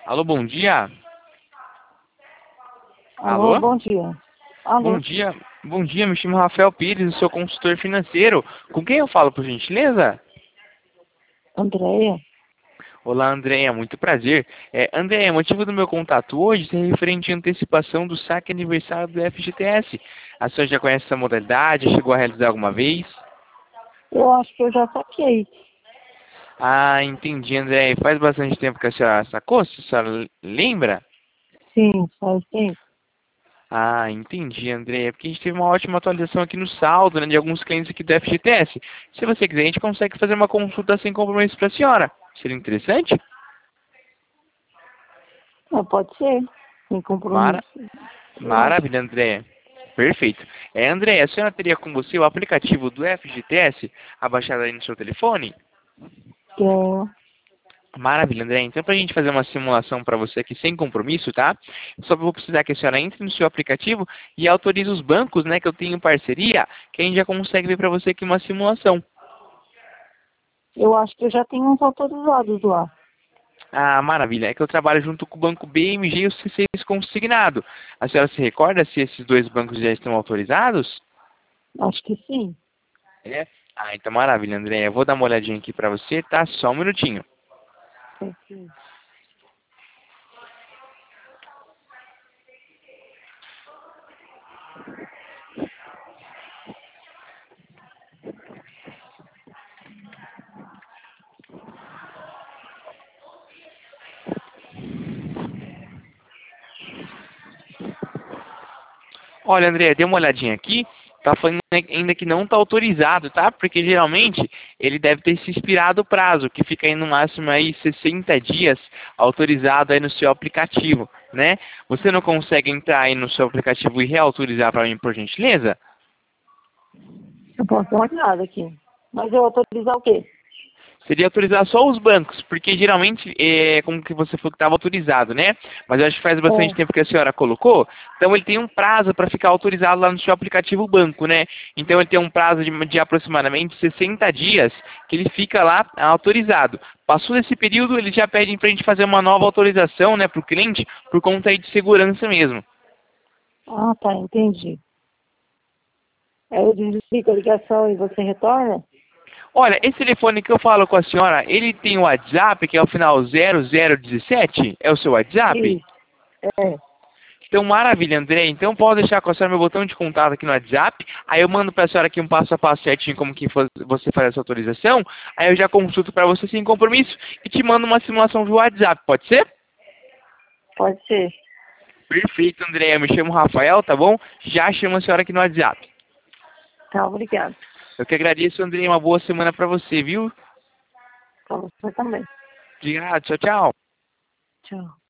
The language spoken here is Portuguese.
Alô, bom dia. Alô, Alô? bom dia. Bom Alô, dia. Bom dia, me chamo Rafael Pires, sou consultor financeiro. Com quem eu falo, por gentileza? Andréia. Olá, Andréia, muito prazer. Andréia, o motivo do meu contato hoje é referente à antecipação do saque aniversário do FGTS. A senhora já conhece essa modalidade? Chegou a realizar alguma vez? Eu acho que eu já saquei. Ah, entendi, Andréia. Faz bastante tempo que a senhora sacou? Se a senhora lembra? Sim, faz tempo. Ah, entendi, André. É porque a gente teve uma ótima atualização aqui no saldo, né, de alguns clientes aqui do FGTS. Se você quiser, a gente consegue fazer uma consulta sem compromisso para a senhora. Seria interessante? Não, pode ser. Sem Mara... compromisso. Eu acho. Maravilha, André. Perfeito. André, a senhora teria com você o aplicativo do FGTS abaixado aí no seu telefone? Tenho. Maravilha, André. Então, para a gente fazer uma simulação para você aqui sem compromisso, tá? Só vou precisar que a senhora entre no seu aplicativo e autorize os bancos, né, que eu tenho em parceria, que a gente já consegue ver para você aqui uma simulação. Eu acho que eu já tenho uns autorizados lá. Ah, maravilha. É que eu trabalho junto com o banco BMG e o C6 consignado. A senhora se recorda se esses dois bancos já estão autorizados? Acho que sim. É? Ah, então maravilha, André. Eu vou dar uma olhadinha aqui para você, tá? Só um minutinho. Ok. Olha, André, dê uma olhadinha aqui. Tá falando ainda que não está autorizado, tá? Porque geralmente ele deve ter se expirado o prazo, que fica aí no máximo aí 60 dias autorizado aí no seu aplicativo, né? Você não consegue entrar aí no seu aplicativo e reautorizar para mim, por gentileza? Eu posso dar uma olhada aqui. Mas eu autorizar o quê? Seria autorizar só os bancos, porque geralmente é como que você falou que estava autorizado, né? Mas eu acho que faz bastante É. tempo que a senhora colocou, então ele tem um prazo para ficar autorizado lá no seu aplicativo banco, né? Então ele tem um prazo de aproximadamente 60 dias que ele fica lá autorizado. Passou desse período, eles já pedem para a gente fazer uma nova autorização, né, para o cliente, por conta aí de segurança mesmo. Ah, tá, entendi. Aí eu desligo a ligação e você retorna? Olha, esse telefone que eu falo com a senhora, ele tem o WhatsApp, que é o final 0017? É o seu WhatsApp? Isso. É. Então, maravilha, André. Então, pode deixar com a senhora meu botão de contato aqui no WhatsApp. Aí eu mando para a senhora aqui um passo a passo certinho como que você faz essa autorização. Aí eu já consulto para você sem compromisso e te mando uma simulação via WhatsApp, pode ser? Pode ser. Perfeito, André. Eu me chamo Rafael, tá bom? Já chamo a senhora aqui no WhatsApp. Tá, obrigado. Eu que agradeço, André. Uma boa semana para você, viu? Pra você também. Obrigado. Tchau, tchau. Tchau.